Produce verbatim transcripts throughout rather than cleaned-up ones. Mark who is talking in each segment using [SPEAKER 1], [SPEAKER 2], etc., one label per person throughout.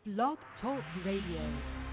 [SPEAKER 1] Blog Talk Radio.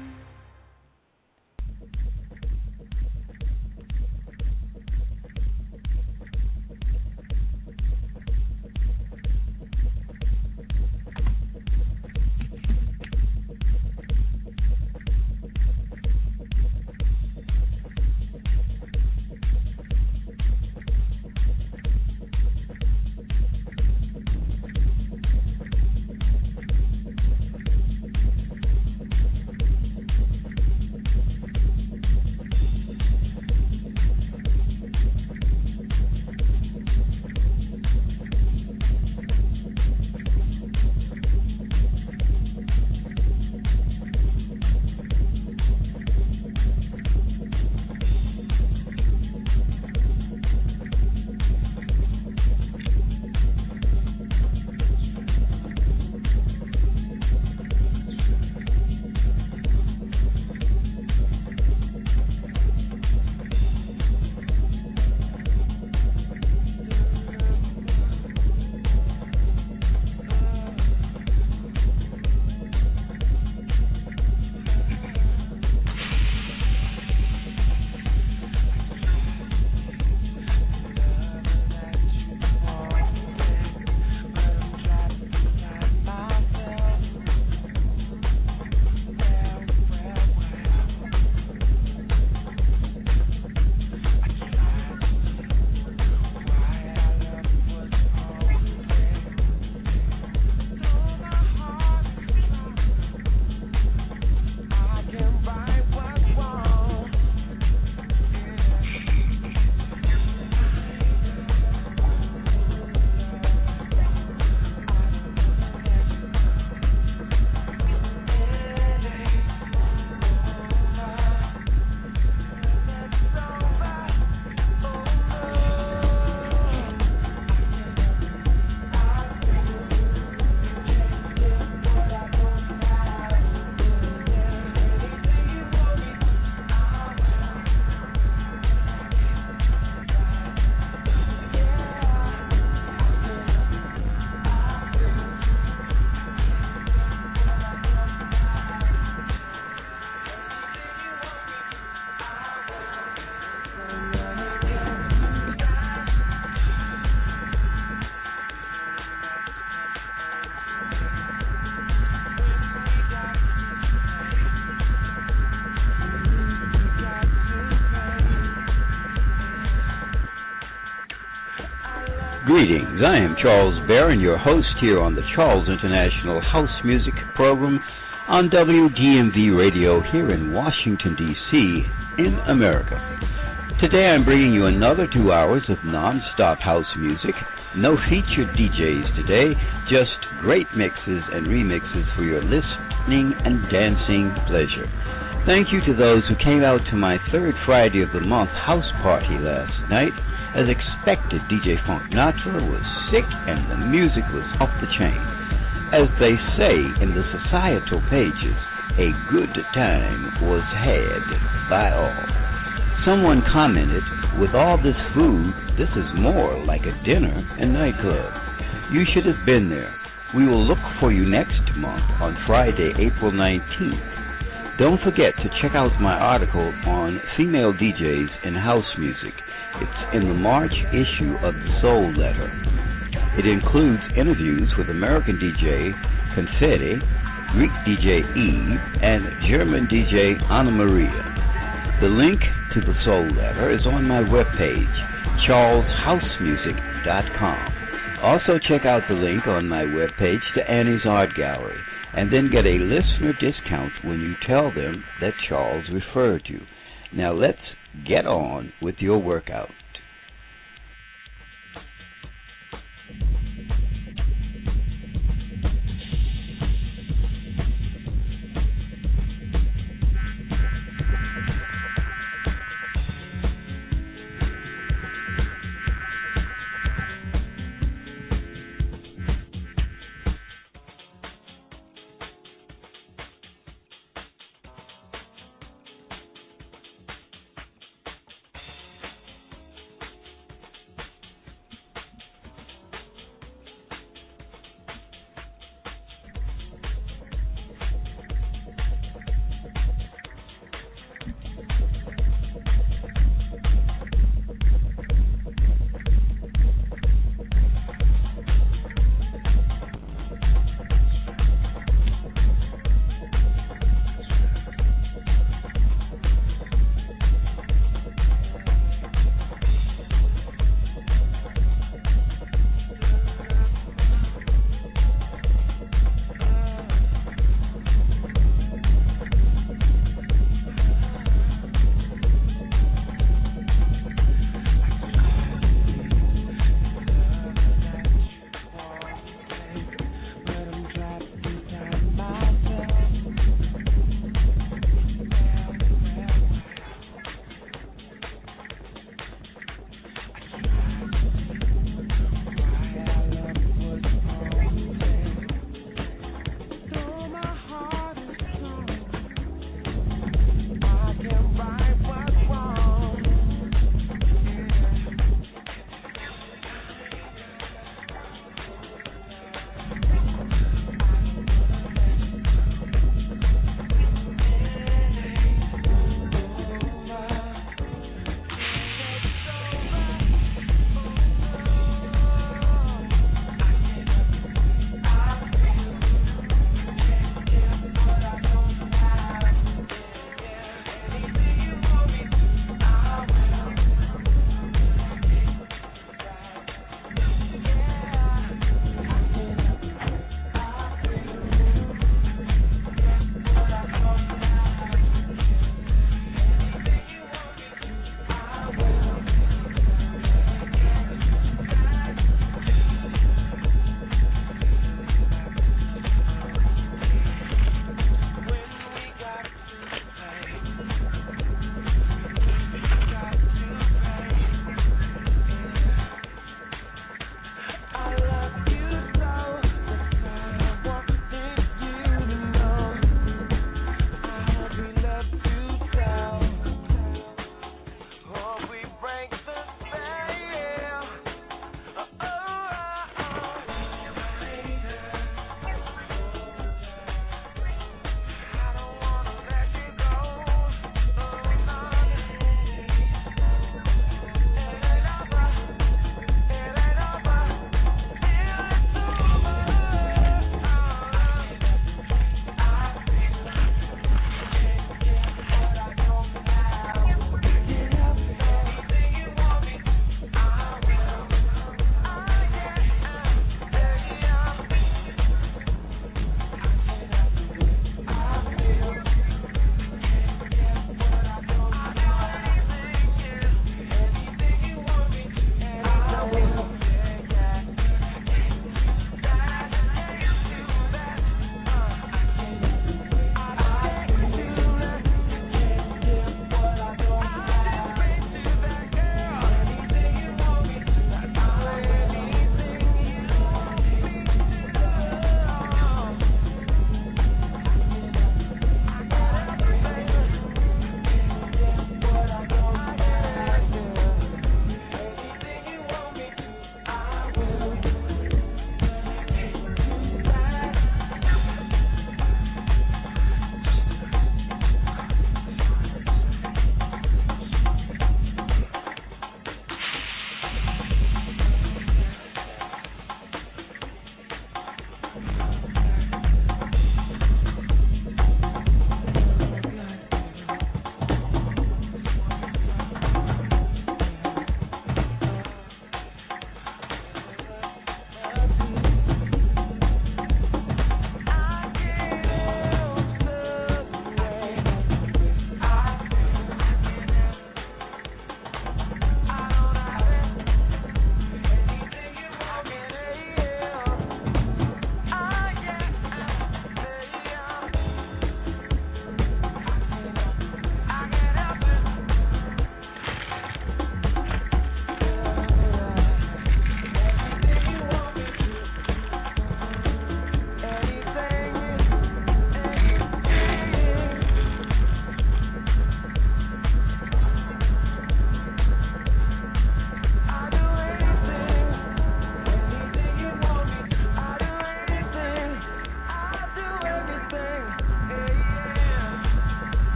[SPEAKER 2] Greetings, I am Charles Barron, your host here on the Charles International House Music Program on W D M V Radio here in Washington, D C in America. Today I'm bringing you another two hours of non-stop house music. No featured D Js today, just great mixes and remixes for your listening and dancing pleasure. Thank you to those who came out to my third Friday of the month house party last night. As expected, D J Funk Natra was sick and the music was off the chain. As they say in the societal pages, a good time was had by all. Someone commented, with all this food, this is more like a dinner and nightclub. You should have been there. We will look for you next month on Friday, April nineteenth. Don't forget to check out my article on female D Js in house music. It's in the March issue of the Soul Letter. It includes interviews with American D J Confetti, Greek D J Eve, and German D J Anna Maria. The link to the Soul Letter is on my webpage, charles house music dot com. Also check out the link on my webpage to Annie's Art Gallery, and then get a listener discount when you tell them that Charles referred you. Now let's get on with your workout.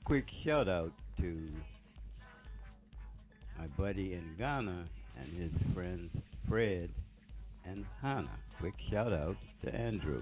[SPEAKER 2] quick shout out to my buddy in Ghana and his friends Fred and Hannah. Quick shout out to Andrew.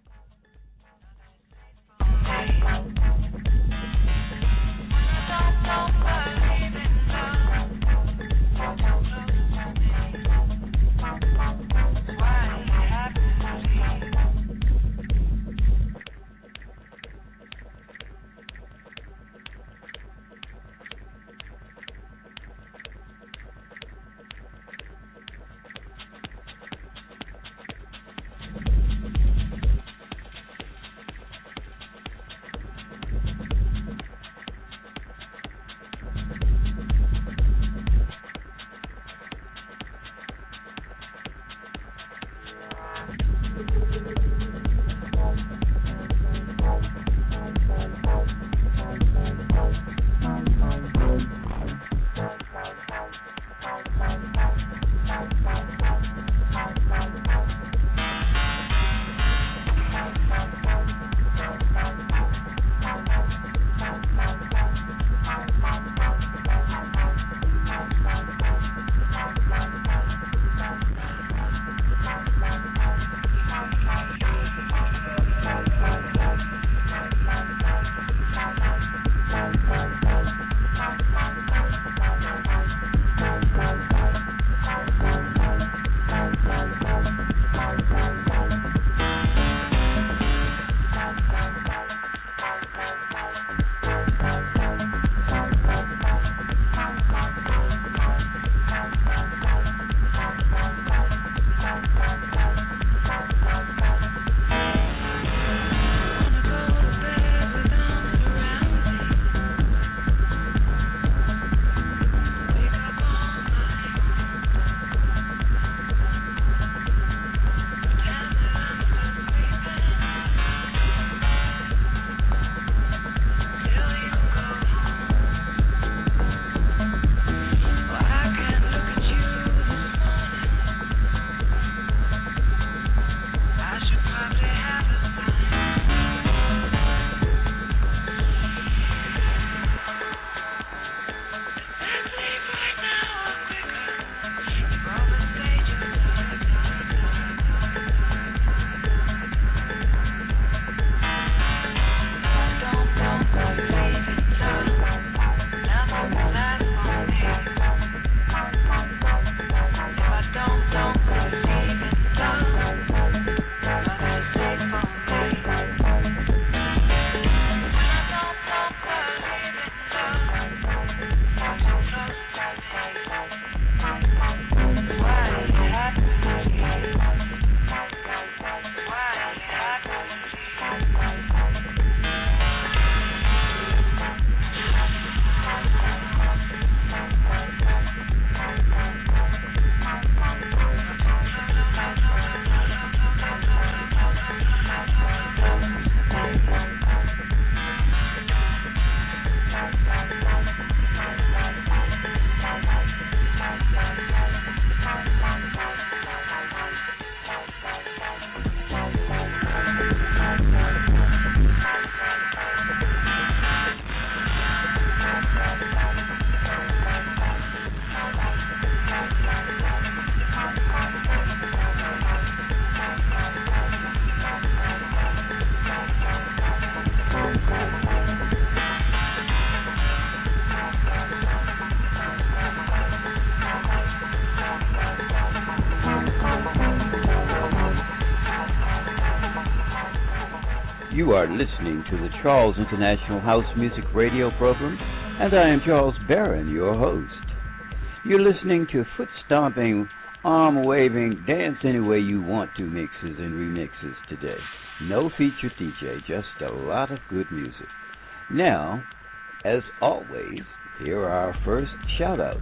[SPEAKER 2] You are listening to the Charles International House Music Radio Program, and I am Charles Barron, your host. You're listening to foot-stomping, arm-waving, dance any way you want to mixes and remixes today. No featured D J, just a lot of good music. Now, as always, here are our first shout-outs.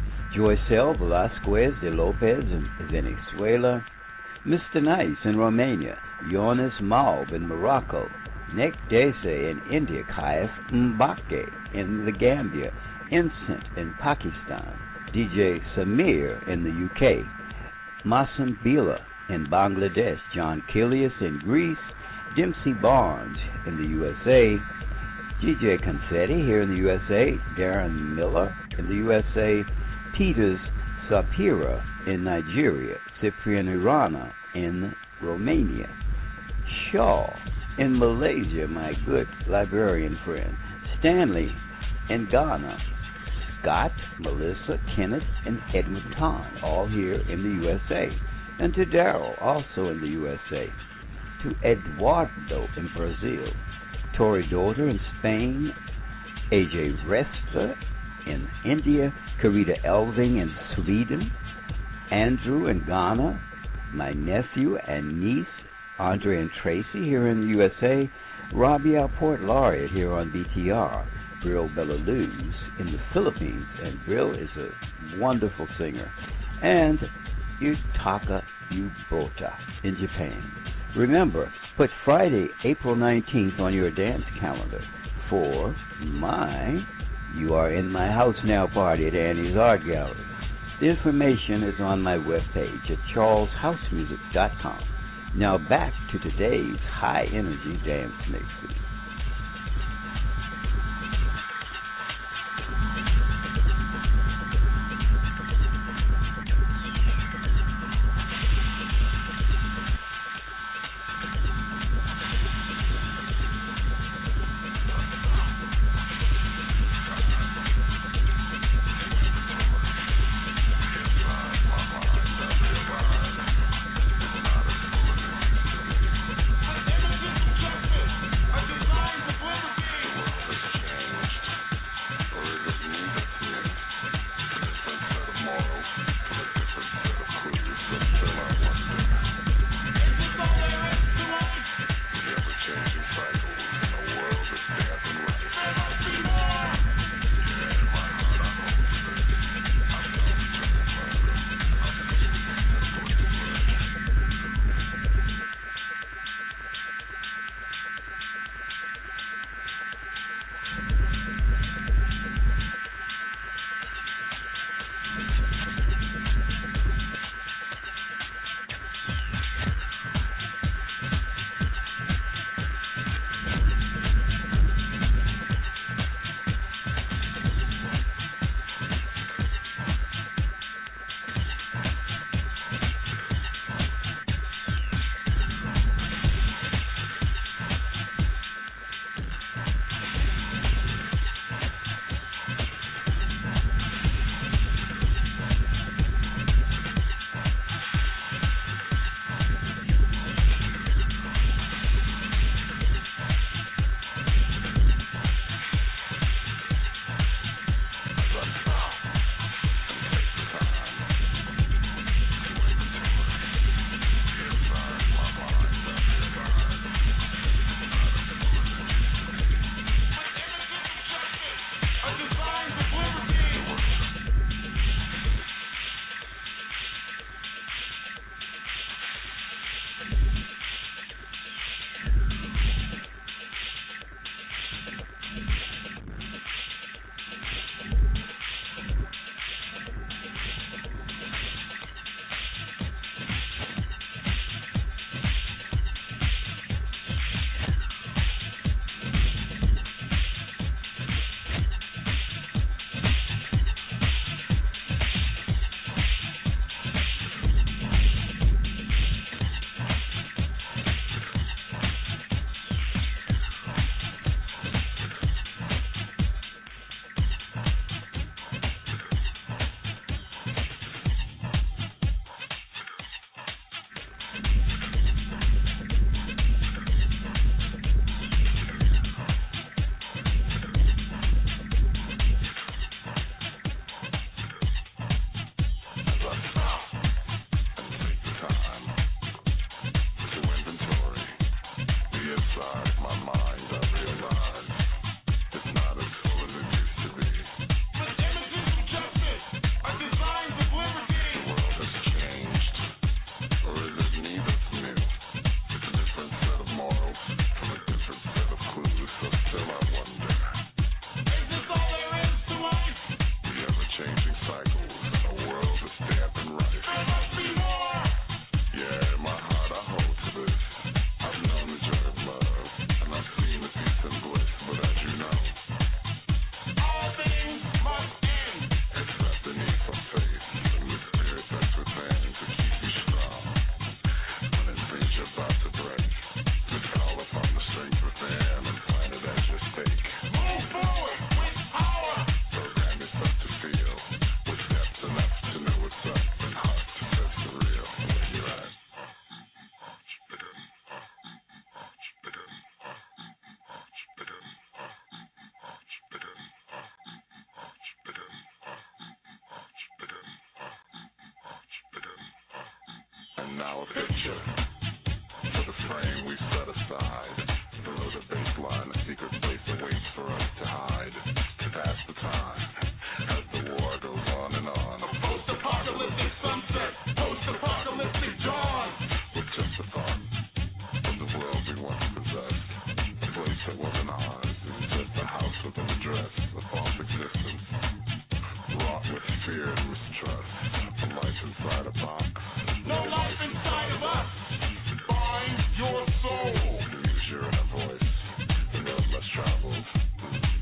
[SPEAKER 2] Joycel Velasquez de Lopez in Venezuela, Mister Nice in Romania, Yonis Maub in Morocco, Nek Dese in India, Kaif Mbake in the Gambia, Incent in Pakistan, D J Samir in the U K, Masim Bila in Bangladesh, John Kilius in Greece, Dempsey Barnes in the U S A, D J Confetti here in the U S A, Darren Miller in the U S A, Peters Sapira in Nigeria, Cyprian Irana in Romania, Shaw in Malaysia, my good librarian friend, Stanley in Ghana, Scott, Melissa, Kenneth, and Edwin Ton, all here in the U S A, and to Daryl, also in the U S A, to Eduardo in Brazil, Tori Daughter in Spain, A J Resta in India, Karita Elving in Sweden, Andrew in Ghana, my nephew and niece, Andre and Tracy here in the U S A, Robbie Alport Laureate here on B T R, Brill Belaluz in the Philippines, and Brill is a wonderful singer, and Yutaka Yubota in Japan. Remember, put Friday, April nineteenth on your dance calendar for my You Are In My House Now party at Annie's Art Gallery. The information is on my webpage at charles house music dot com. Now back to today's high-energy dance mixes.
[SPEAKER 3] I just now a picture. For the frame we set aside, below the baseline, a secret place awaits for us to hide, to pass the time, as the war goes on and on. A post-apocalyptic sunset, post-apocalyptic dawn, with just a thought of the world we once possessed, a place that wasn't ours, it was just a house with an address, a false existence, wrought with fear and mistrust, a life inside a box.
[SPEAKER 4] No life inside of us! Find your soul!
[SPEAKER 3] Use your inner voice, the road less traveled,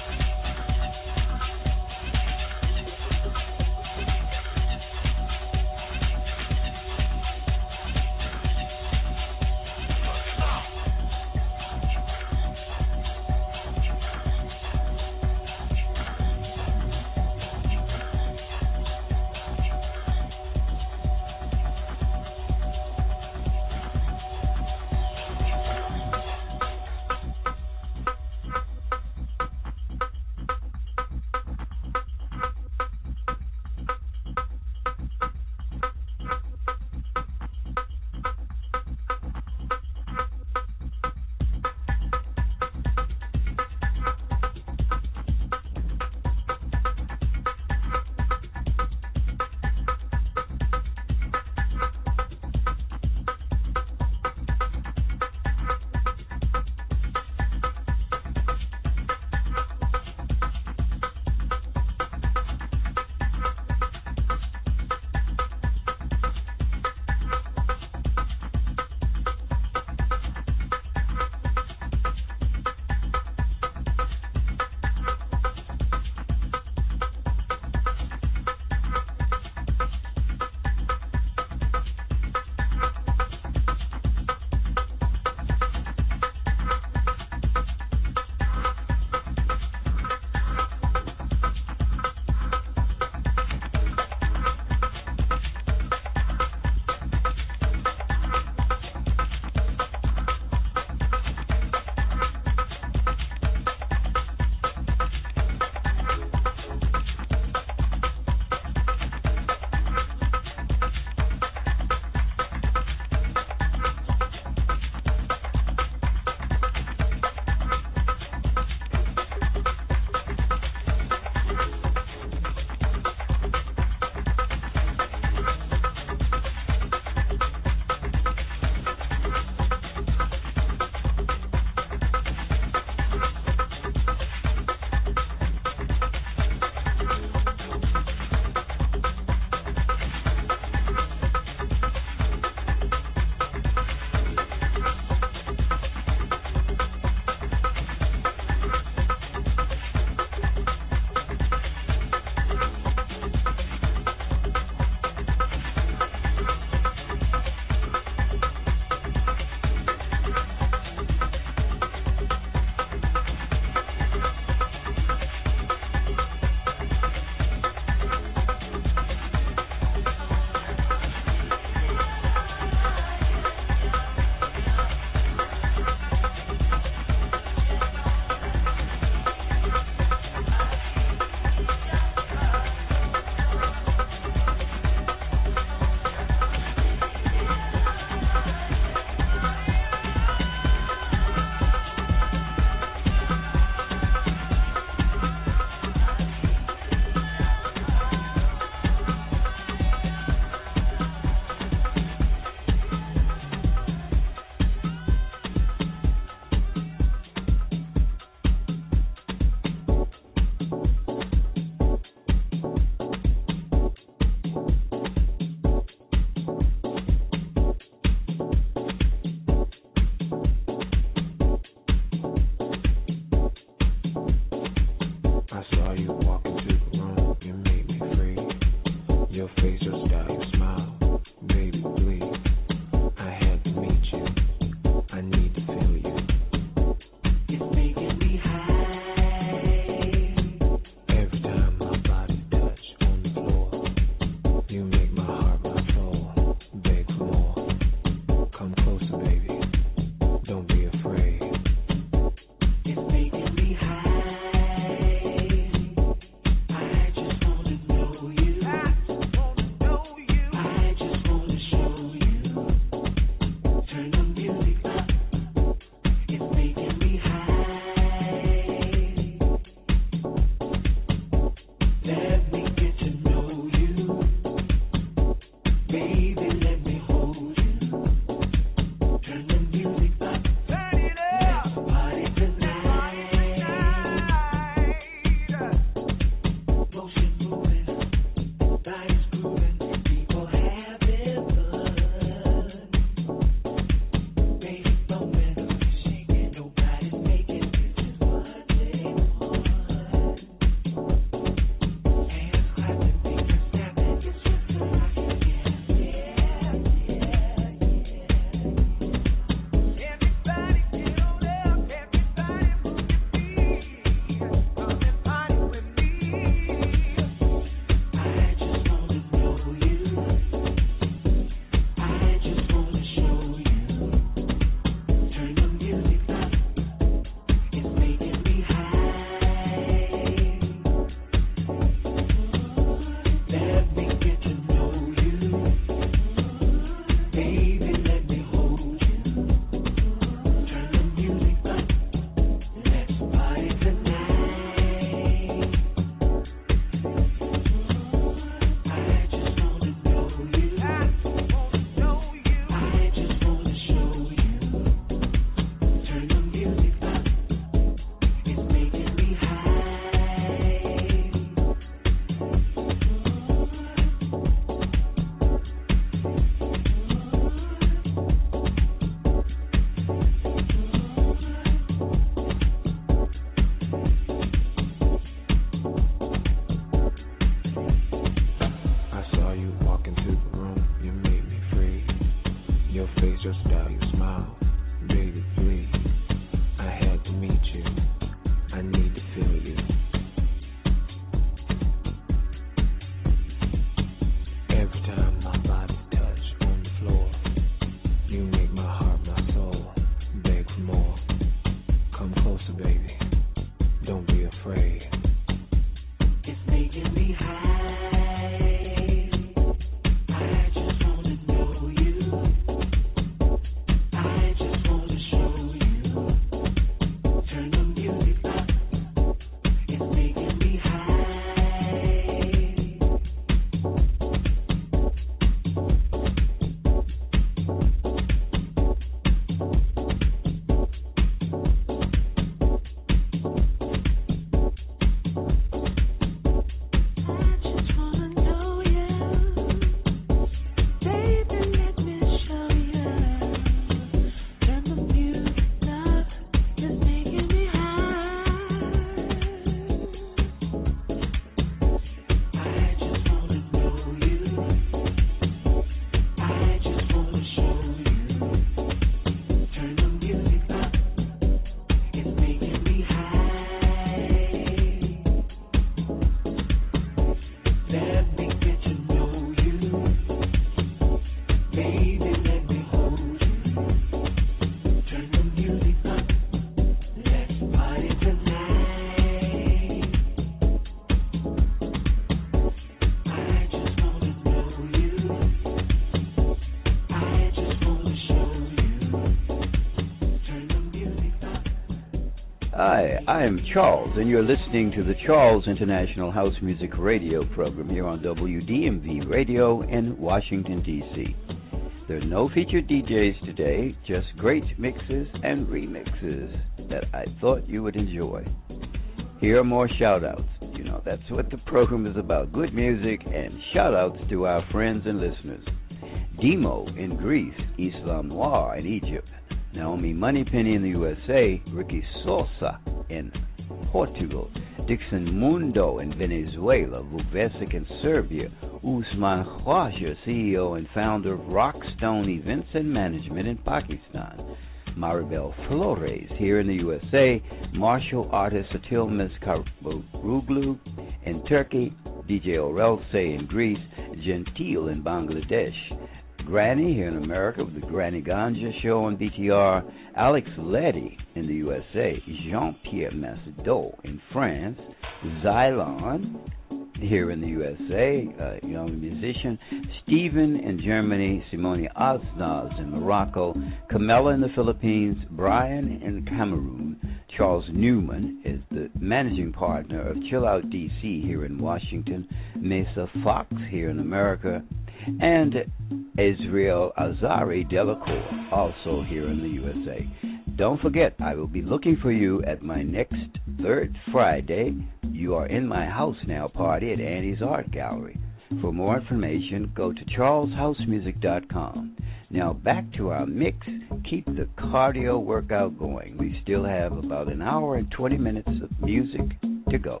[SPEAKER 2] I am Charles, and you're listening to the Charles International House Music Radio program here on W D M V Radio in Washington, D C There are no featured D Js today, just great mixes and remixes that I thought you would enjoy. Here are more shout-outs. You know, that's what the program is about, good music and shout-outs to our friends and listeners. Demo in Greece, Islam Noir in Egypt, Naomi Moneypenny in the U S A, Ricky Sosa in Portugal, Dixon Mundo in Venezuela, Vuvesic in Serbia, Usman Khwaja, C E O and founder of Rockstone Events and Management in Pakistan, Maribel Flores here in the U S A, martial artist Atilmes Karoglu in Turkey, D J Orelse in Greece, Gentile in Bangladesh, Granny here in America with the Granny Ganja show on B T R, Alex Leddy in the U S A, Jean-Pierre Macedo in France, Xylon here in the U S A, a young musician, Stephen in Germany, Simone Aznaz in Morocco, Camilla in the Philippines, Brian in Cameroon, Charles Newman is the managing partner of Chill Out D C here in Washington, Mesa Fox here in America, and Israel Azari Delacour, also here in the U S A. Don't forget, I will be looking for you at my next third Friday, You Are In My House Now party at Annie's Art Gallery. For more information, go to charles house music dot com. Now back to our mix. Keep the cardio workout going. We still have about an hour and twenty minutes of music to go.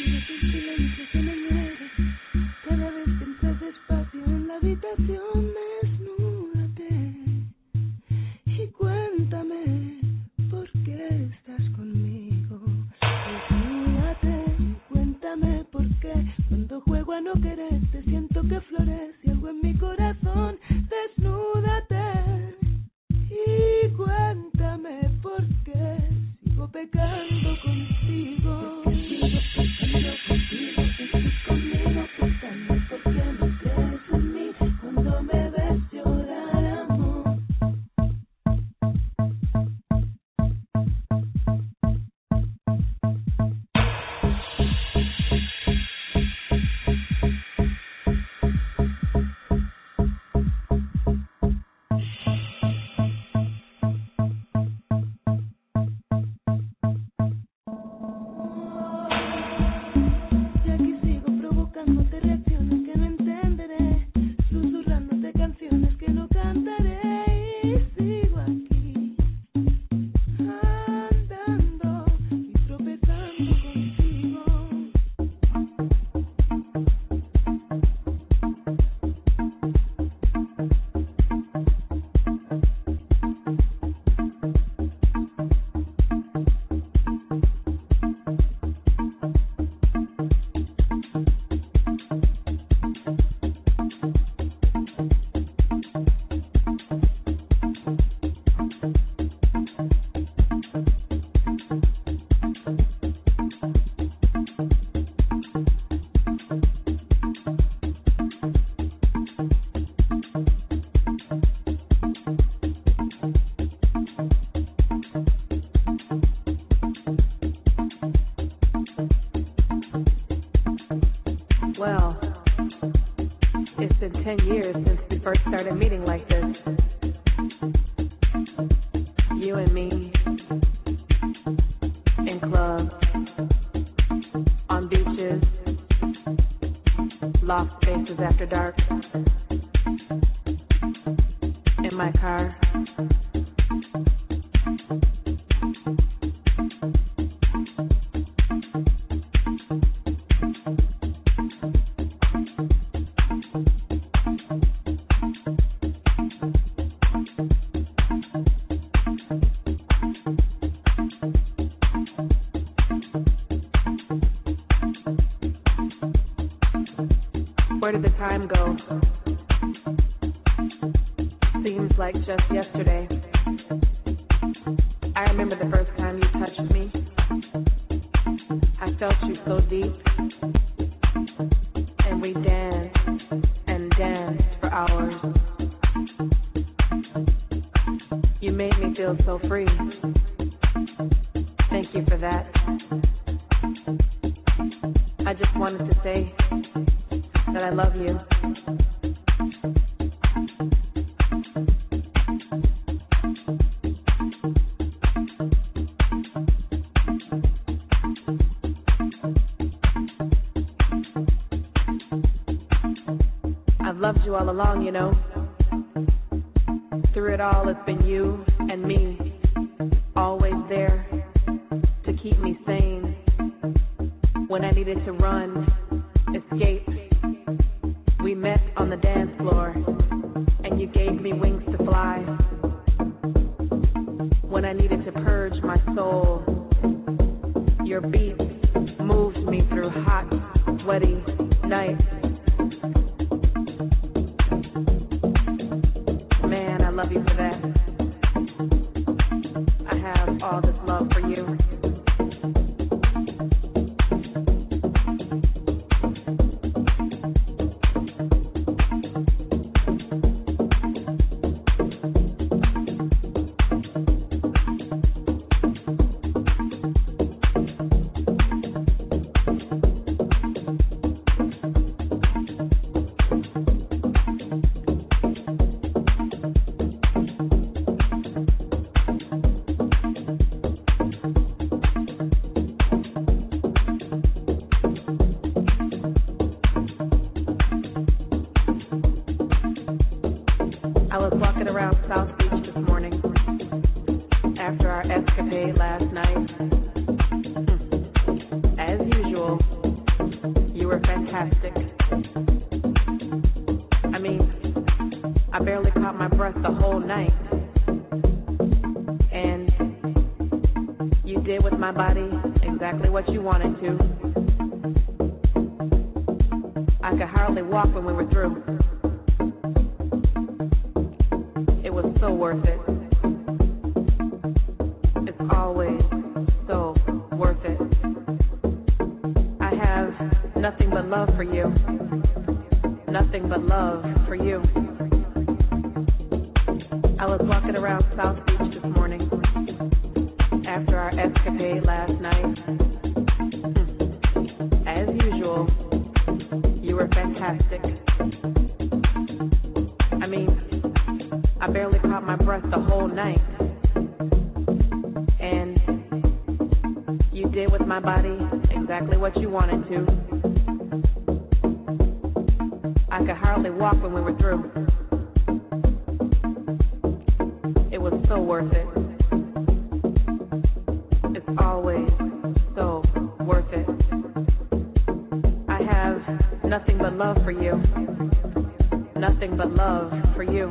[SPEAKER 5] Where did the time go? Seems like just yesterday. I remember the first time you touched me. I felt you so deep. And we danced and danced for hours. You made me feel so free. Thank you for that. I just wanted to say that I love you. I've loved you all along, you know. Through it all, it's been you and me, always there to keep me sane. When I needed to run, escape, we met on the dance floor, and you gave me wings to fly. When I needed to purge my soul, your beats moved me through hot, sweaty nights. Man, I love you for that. I have all this love for you. fantastic. I mean, I barely caught my breath the whole night. And you did with my body exactly what you wanted to. I could hardly walk when we were through. It was so worth it. It's always so worth it. I have nothing but love for you. Nothing but love for you. I was walking around South Beach this morning after our escapade last night. As usual, you were fantastic. I mean, I barely caught my breath the whole night. And you did with my body exactly what you wanted to. I could hardly walk when we were through. It was so worth it. It's always so worth it. I have nothing but love for you. Nothing but love for you.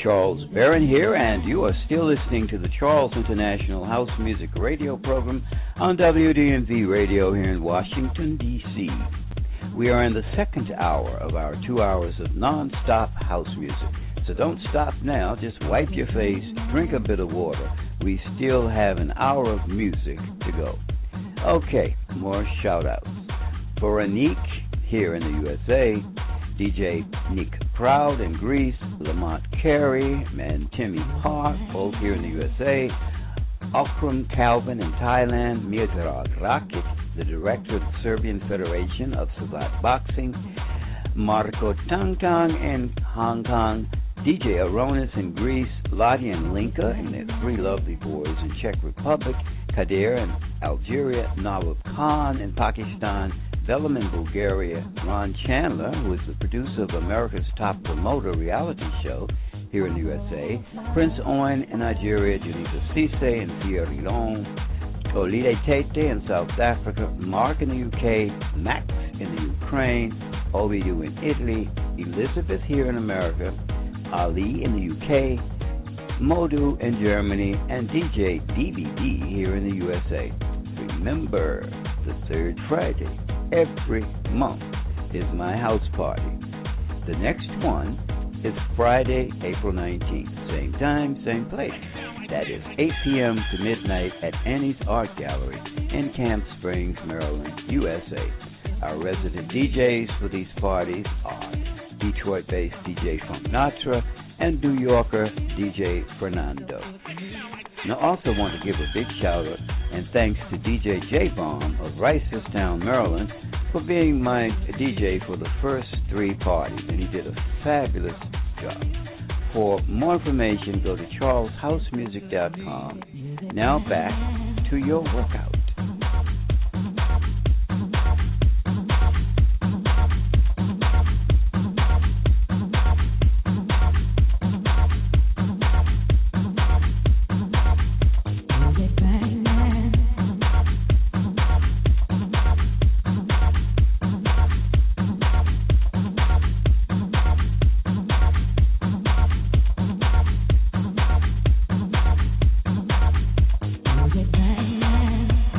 [SPEAKER 2] Charles Barron here, and you are still listening to the Charles International House Music Radio program on W D M V Radio here in Washington, D C We are in the second hour of our two hours of non-stop house music. So don't stop now. Just wipe your face, drink a bit of water. We still have an hour of music to go. Okay, more shout-outs. For Anique here in the U S A, D J Nick Proud in Greece, Lamont Carey and Timmy Park, both here in the U S A, Akram Calvin in Thailand, Miodrag Rakic, the director of the Serbian Federation of Savat Boxing, Marco Tangtang in Hong Kong, D J Aronis in Greece, Lottie and Linka and their three lovely boys in Czech Republic, Kadir in Algeria, Nawab Khan in Pakistan, Velum in Bulgaria, Ron Chandler, who is the producer of America's Top Promoter reality show here in the U S A, Prince Owen in Nigeria, Junisa Cisse in Sierra Leone, Olide Tete in South Africa, Mark in the U K, Max in the Ukraine, Ovidu in Italy, Elizabeth here in America, Ali in the U K, Modu in Germany, and D J D B D here in the U S A. Remember, the third Friday every month is my house party. The next one is Friday, April nineteenth. Same time, same place. That is eight p.m. to midnight at Annie's Art Gallery in Camp Springs, Maryland, U S A. Our resident D Js for these parties are Detroit-based D J Funk Natra and New Yorker D J Fernando. Now, I also want to give a big shout out and thanks to D J J-Bomb of Ricerstown, Maryland, for being my D J for the first three parties, and he did a fabulous job. For more information, go to charles house music dot com. Now back to your workout.
[SPEAKER 6] Bang, bang.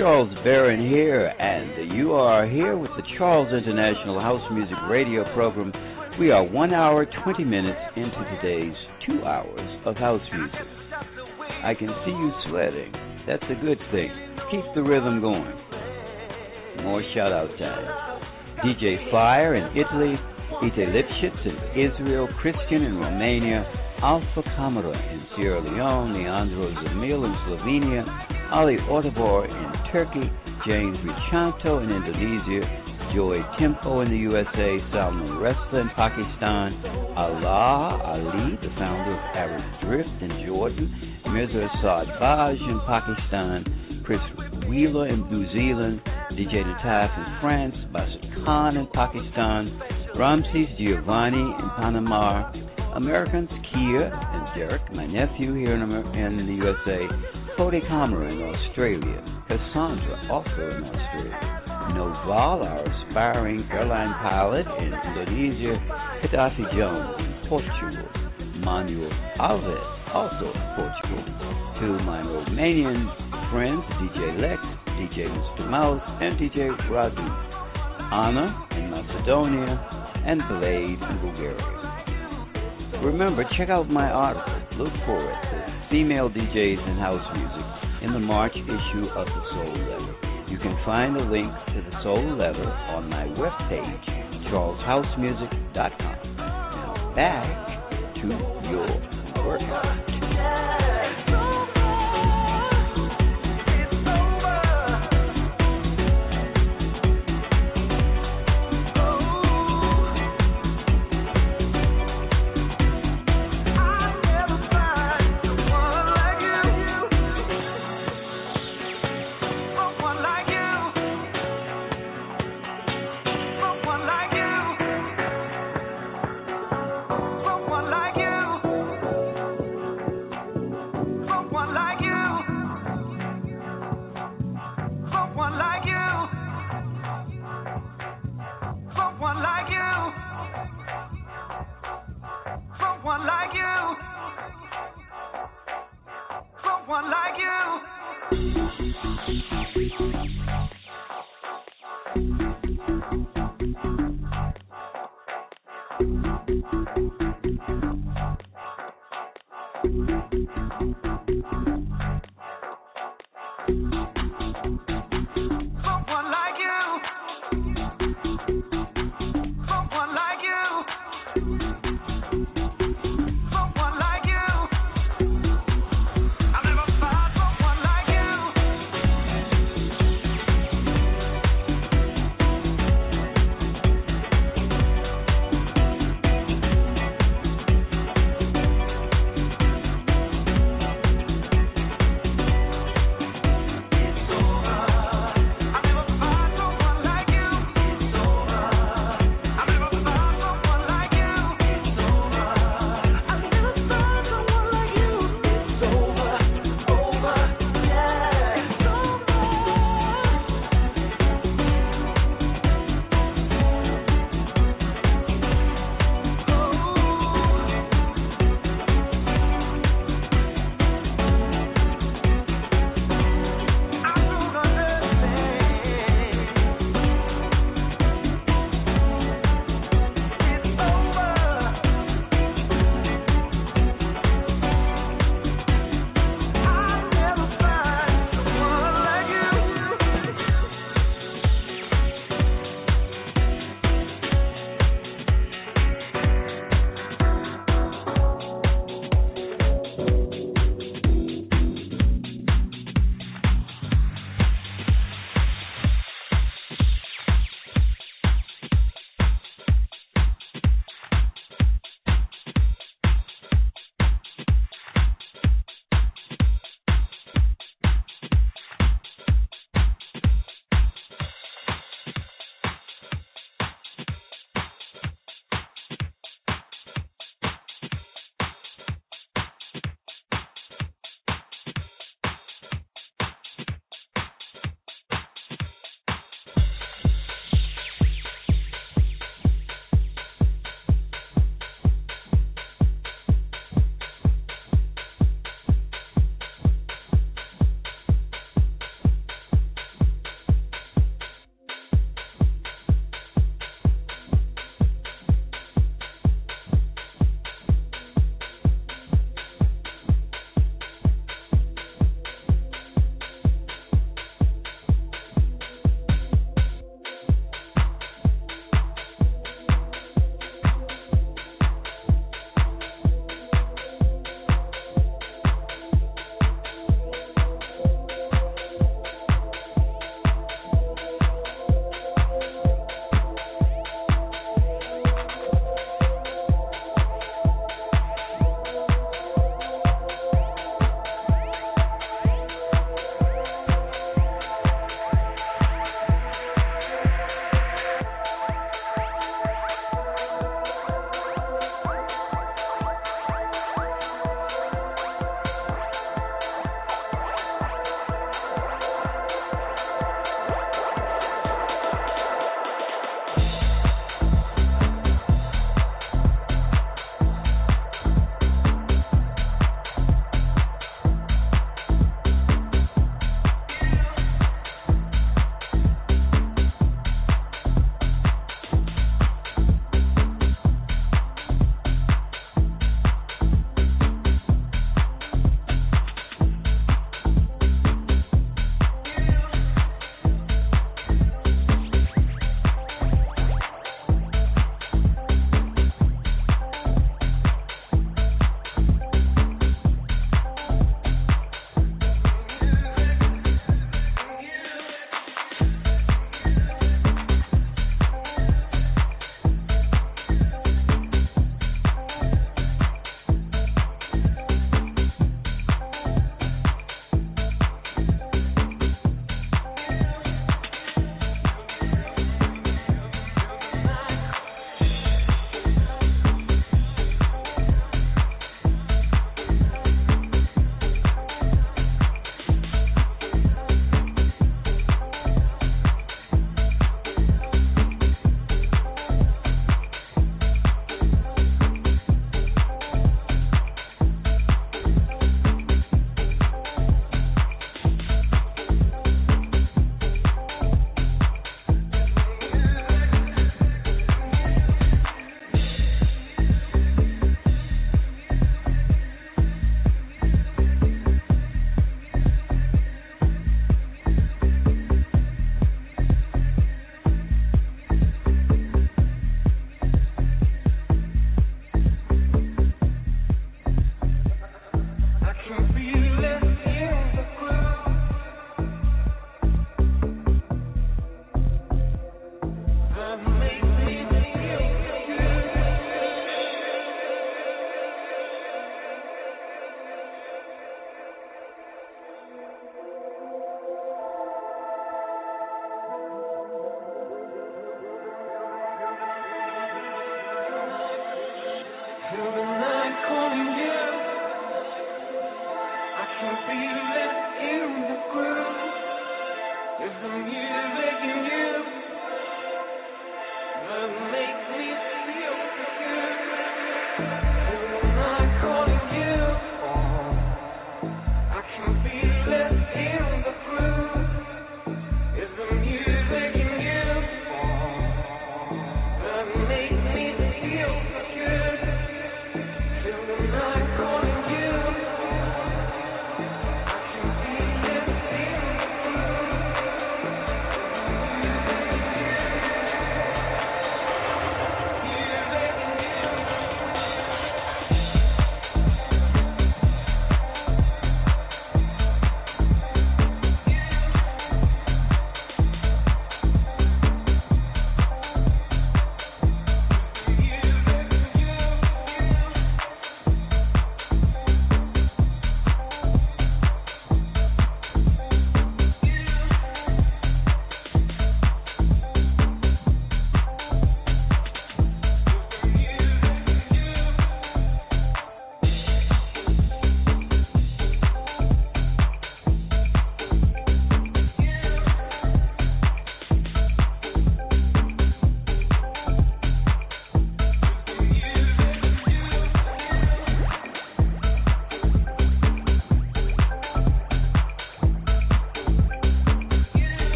[SPEAKER 2] Charles Barron here, and you are here with the Charles International House Music Radio program. We are one hour, twenty minutes into today's two hours of house music. I can see you sweating. That's a good thing. Keep the rhythm going. More shout-out time. D J Fire in Italy, Ite Lipschitz in Israel, Christian in Romania, Alpha Camera in Sierra Leone, Leandro Zamil in Slovenia, Ali Ortobor in Turkey, James Richanto in Indonesia, Joy Timpo in the U S A, Salman Resta in Pakistan, Allah Ali, the founder of Arab Drift in Jordan, Mirza Saad Baj in Pakistan, Chris Wheeler in New Zealand, D J Nataf in France, Basit Khan in Pakistan, Ramses Giovanni in Panama, Americans Kia and Derek, my nephew here in, Amer- in the U S A, Cody Comer in Australia, Cassandra also in Australia, Noval, our aspiring airline pilot in Indonesia, Gaddafi Jones in Portugal, Manuel Alves also in Portugal, to my Romanian friends D J Lex, D J Mister Mouse, and D J Radu, Anna in Macedonia, and Blade in Bulgaria. Remember, check out my article. Look for it. The Female D Js in House Music in the March issue of the Soul Letter. You can find the link to the Soul Letter on my webpage, charles house music dot com. Now back to your workout.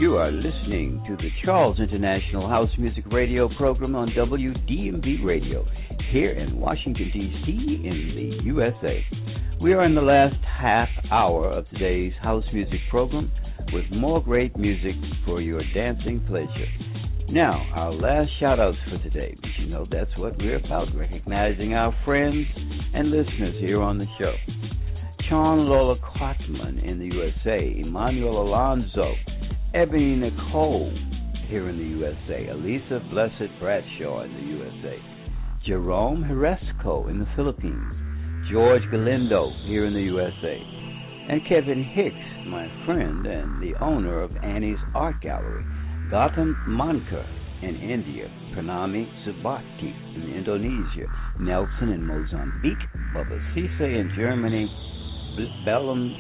[SPEAKER 2] You are listening to the Charles International House Music Radio program on W D M V Radio here in Washington, D C in the U S A. We are in the last half hour of today's house music program with more great music for your dancing pleasure. Now, our last shout-outs for today, but you know that's what we're about, recognizing our friends and listeners here on the show. Sean Lola Cartman in the U S A, Emmanuel Alonzo, Ebony Nicole here in the U S A, Elisa Blessed Bradshaw in the U S A, Jerome Heresco in the Philippines, George Galindo here in the U S A, and Kevin Hicks, my friend and the owner of Annie's Art Gallery, Gautam Mankar in India, Pranami Subakti in Indonesia, Nelson in Mozambique, Bubba Cisse in Germany, Belam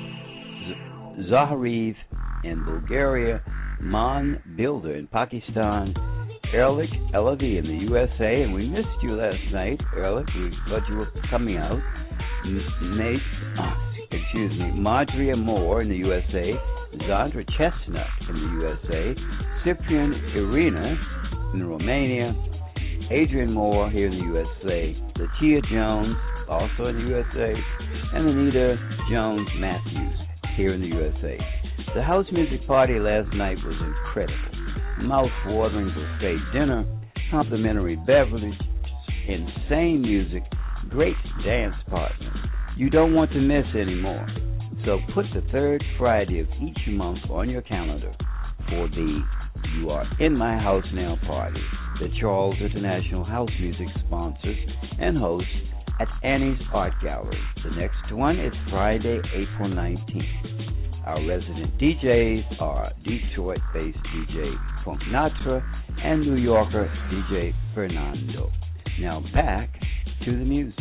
[SPEAKER 2] Zahariv in Bulgaria, Man Builder in Pakistan, Ehrlich Elavi in the U S A, and we missed you last night, Ehrlich. We thought you were coming out. Nate, uh, excuse me, Madria Moore in the U S A, Zandra Chestnut in the U S A, Cyprian Irina in Romania, Adrian Moore here in the U S A, Latia Jones also in the U S A, and Anita Jones Matthews here in the U S A. The house music party last night was incredible. Mouth-watering buffet dinner, complimentary beverage, insane music, great dance partners. You don't want to miss any more. So put the third Friday of each month on your calendar for the You Are In My House Now party that Charles International House Music sponsors and hosts at Annie's Art Gallery. The next one is Friday, April nineteenth. Our resident D Js are Detroit-based D J Funk Natra and New Yorker D J Fernando. Now back to the music.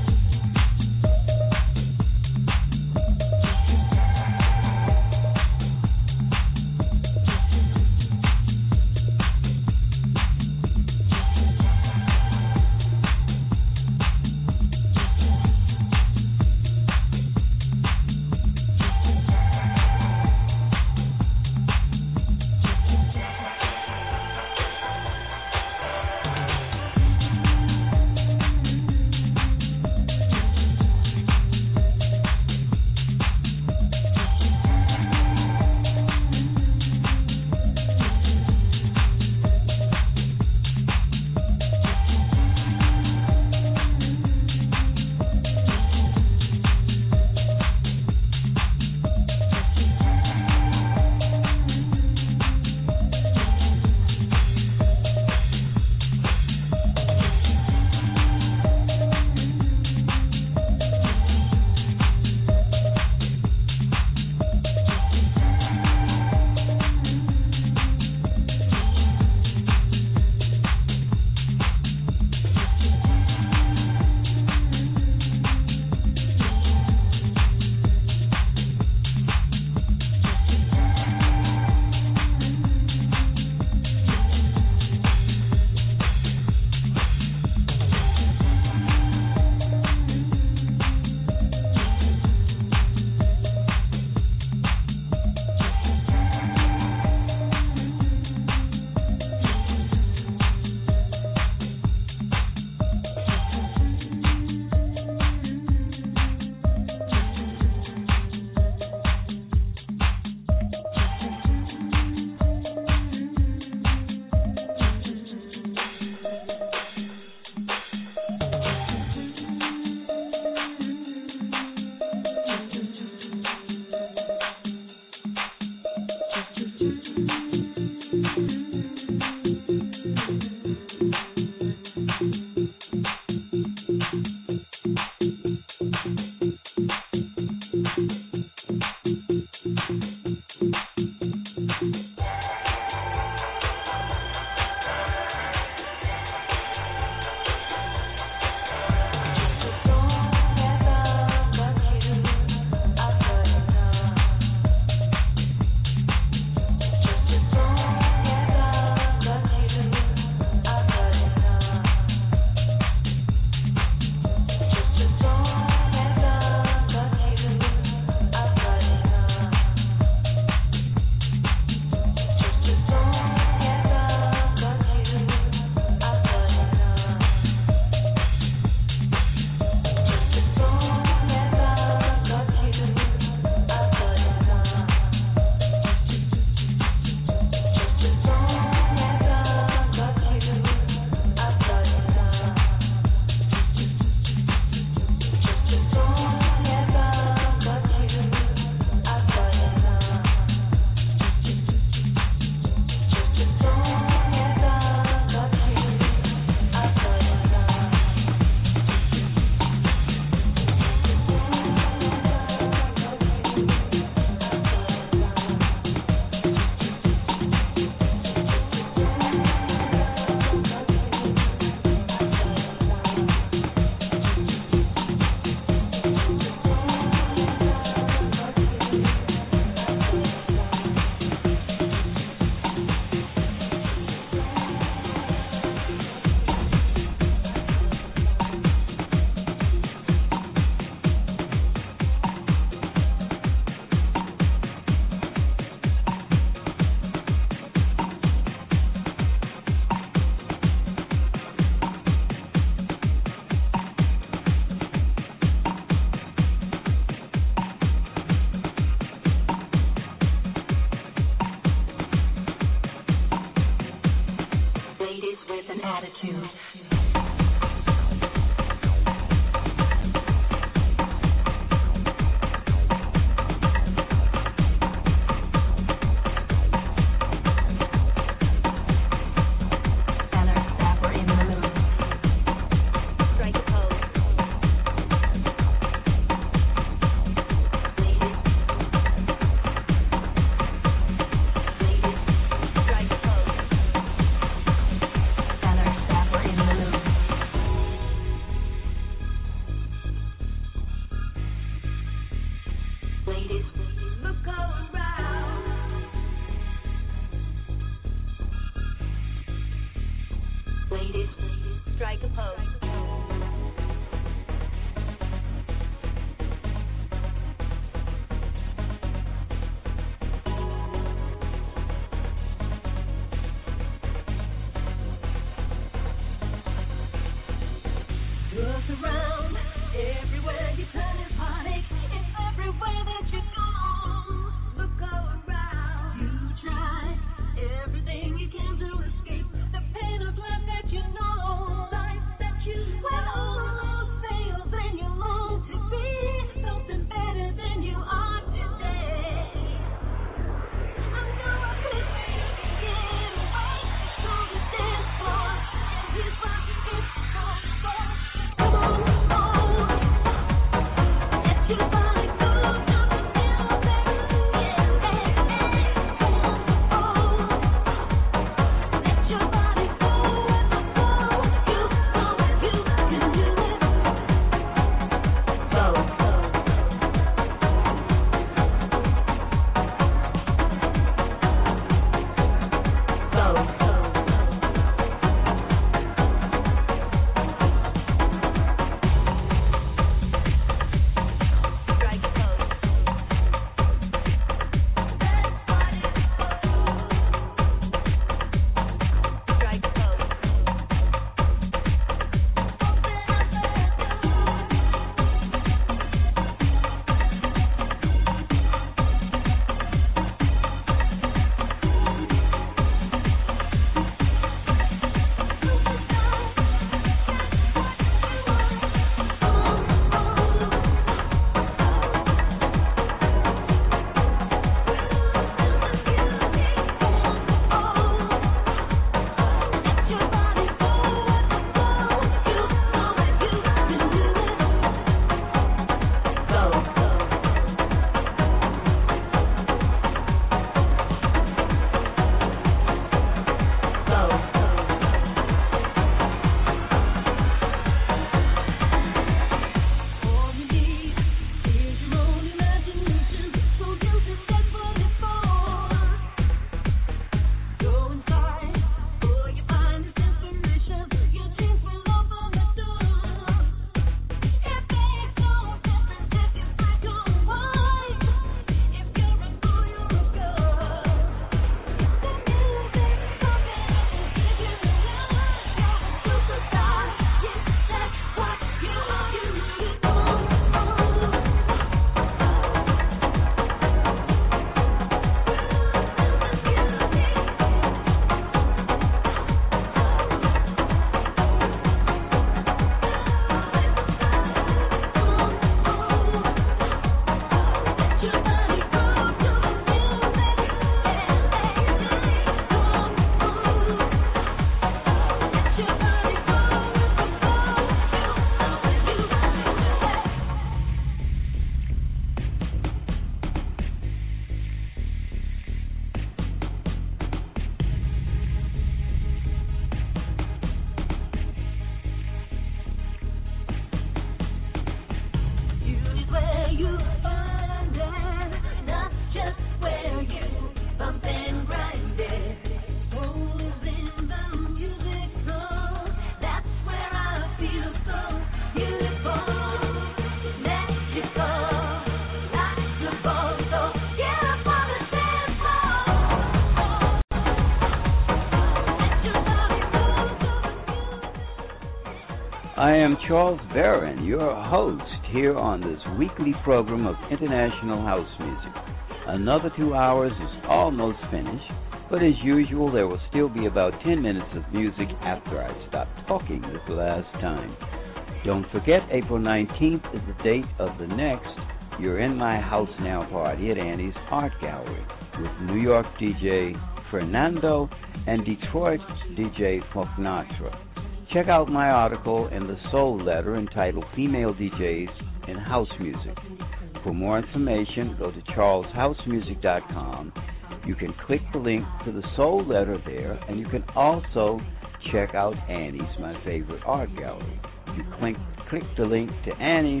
[SPEAKER 2] I am Charles Barron, your host here on this weekly program of International House Music. Another two hours is almost finished, but as usual, there will still be about ten minutes of music after I stop talking this last time. Don't forget, April nineteenth is the date of the next You're in My House Now party at Annie's Art Gallery with New York D J Fernando and Detroit D J Foknatra. Check out my article in the Soul Letter entitled Female D Js in House Music. For more information, go to charles house music dot com. You can click the link to the Soul Letter there, and you can also check out Annie's, my favorite art gallery. If you click, click the link to Annie's,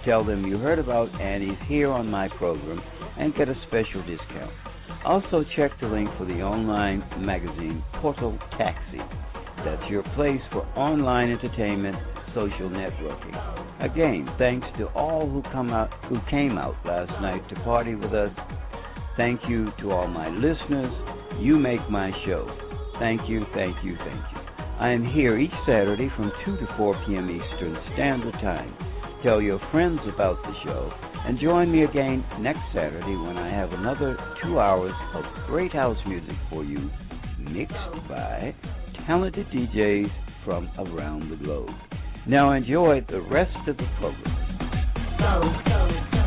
[SPEAKER 2] Tell them you heard about Annie's here on my program and get a special discount. Also, check the link for the online magazine Portal Taxi. That's your place for online entertainment, social networking. Again, thanks to all who come out who came out last night to party with us. Thank you to all my listeners. You make my show. Thank you, thank you, thank you. I am here each Saturday from two to four p.m. Eastern Standard Time. Tell your friends about the show and join me again next Saturday when I have another two hours of great house music for you, mixed by talented D Js from around the globe. Now enjoy the rest of the program.
[SPEAKER 1] Go, go, go.